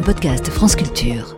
podcast France Culture.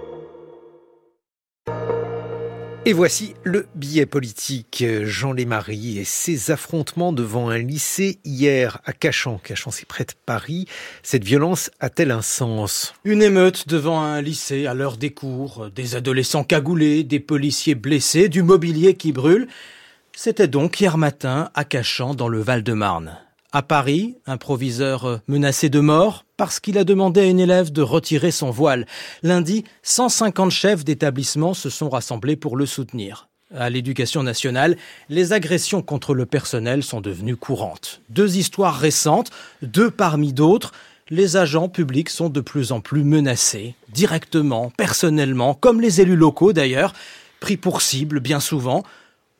Et voici le billet politique. Jean Lémarie et ses affrontements devant un lycée hier à Cachan. Cachan, c'est près de Paris. Cette violence a-t-elle un sens ? Une émeute devant un lycée à l'heure des cours, des adolescents cagoulés, des policiers blessés, du mobilier qui brûle. C'était donc hier matin à Cachan dans le Val-de-Marne. À Paris, un proviseur menacé de mort parce qu'il a demandé à une élève de retirer son voile. Lundi, 150 chefs d'établissement se sont rassemblés pour le soutenir. À l'Éducation nationale, les agressions contre le personnel sont devenues courantes. 2 histoires récentes, 2 parmi d'autres. Les agents publics sont de plus en plus menacés, directement, personnellement, comme les élus locaux d'ailleurs, pris pour cible bien souvent. Pourquoi ?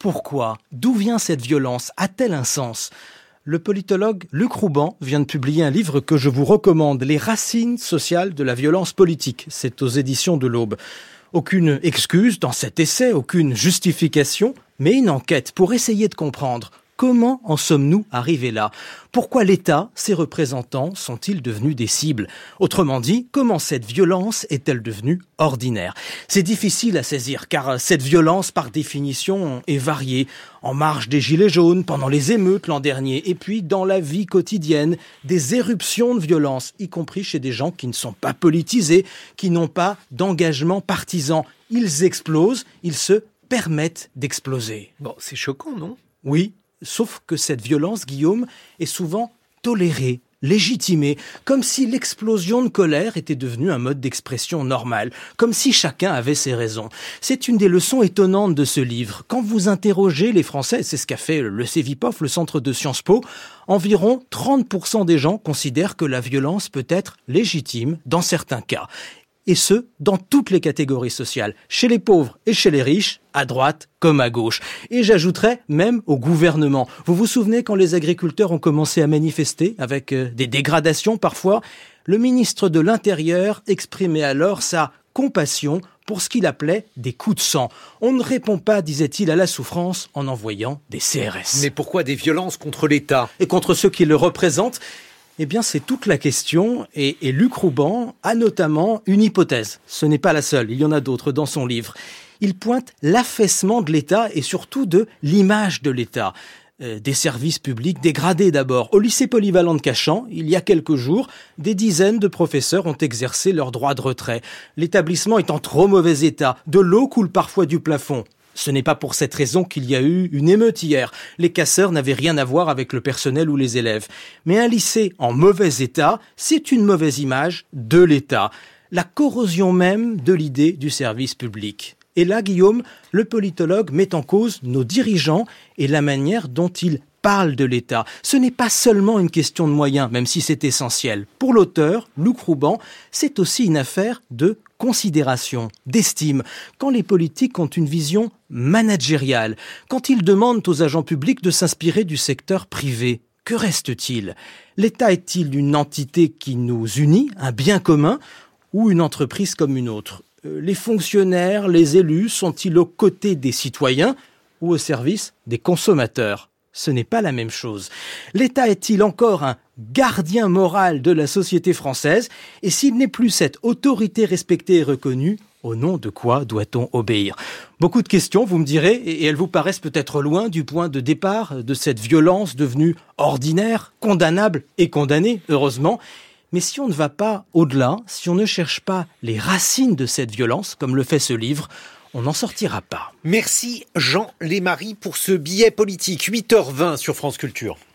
D'où vient cette violence ? A-t-elle un sens ? Le politologue Luc Rouban vient de publier un livre que je vous recommande, Les racines sociales de la violence politique. C'est aux éditions de l'Aube. Aucune excuse dans cet essai, aucune justification, mais une enquête pour essayer de comprendre comment en sommes-nous arrivés là ? Pourquoi l'État, ses représentants, sont-ils devenus des cibles ? Autrement dit, comment cette violence est-elle devenue ordinaire ? C'est difficile à saisir, car cette violence, par définition, est variée. En marge des Gilets jaunes, pendant les émeutes l'an dernier, et puis dans la vie quotidienne, des éruptions de violence, y compris chez des gens qui ne sont pas politisés, qui n'ont pas d'engagement partisan. Ils explosent, ils se permettent d'exploser. Bon, c'est choquant, non ? Oui. Sauf que cette violence, Guillaume, est souvent tolérée, légitimée, comme si l'explosion de colère était devenue un mode d'expression normal, comme si chacun avait ses raisons. C'est une des leçons étonnantes de ce livre. Quand vous interrogez les Français, c'est ce qu'a fait le Cevipof, le centre de Sciences Po, environ 30% des gens considèrent que la violence peut être légitime dans certains cas. Et ce, dans toutes les catégories sociales, chez les pauvres et chez les riches, à droite comme à gauche. Et j'ajouterais même au gouvernement. Vous vous souvenez quand les agriculteurs ont commencé à manifester, avec des dégradations parfois ? Le ministre de l'Intérieur exprimait alors sa compassion pour ce qu'il appelait des coups de sang. On ne répond pas, disait-il, à la souffrance en envoyant des CRS. Mais pourquoi des violences contre l'État ? Et contre ceux qui le représentent ? Eh bien, c'est toute la question et Luc Rouban a notamment une hypothèse. Ce n'est pas la seule, il y en a d'autres dans son livre. Il pointe l'affaissement de l'État et surtout de l'image de l'État. Des services publics dégradés d'abord. Au lycée polyvalent de Cachan, il y a quelques jours, des dizaines de professeurs ont exercé leur droit de retrait. L'établissement est en trop mauvais état. De l'eau coule parfois du plafond. Ce n'est pas pour cette raison qu'il y a eu une émeute hier. Les casseurs n'avaient rien à voir avec le personnel ou les élèves. Mais un lycée en mauvais état, c'est une mauvaise image de l'État. La corrosion même de l'idée du service public. Et là, Guillaume, le politologue met en cause nos dirigeants et la manière dont ils parlent de l'État. Ce n'est pas seulement une question de moyens, même si c'est essentiel. Pour l'auteur, Luc Rouban, c'est aussi une affaire de considération, d'estime. Quand les politiques ont une vision managériale, quand ils demandent aux agents publics de s'inspirer du secteur privé, que reste-t-il ? L'État est-il une entité qui nous unit, un bien commun, ou une entreprise comme une autre ? Les fonctionnaires, les élus, sont-ils aux côtés des citoyens ou au service des consommateurs ? Ce n'est pas la même chose. L'État est-il encore un gardien moral de la société française ? Et s'il n'est plus cette autorité respectée et reconnue, au nom de quoi doit-on obéir ? Beaucoup de questions, vous me direz, et elles vous paraissent peut-être loin du point de départ de cette violence devenue ordinaire, condamnable et condamnée, heureusement. Mais si on ne va pas au-delà, si on ne cherche pas les racines de cette violence, comme le fait ce livre, on n'en sortira pas. Merci Jean Lémarie pour ce billet politique. 8h20 sur France Culture.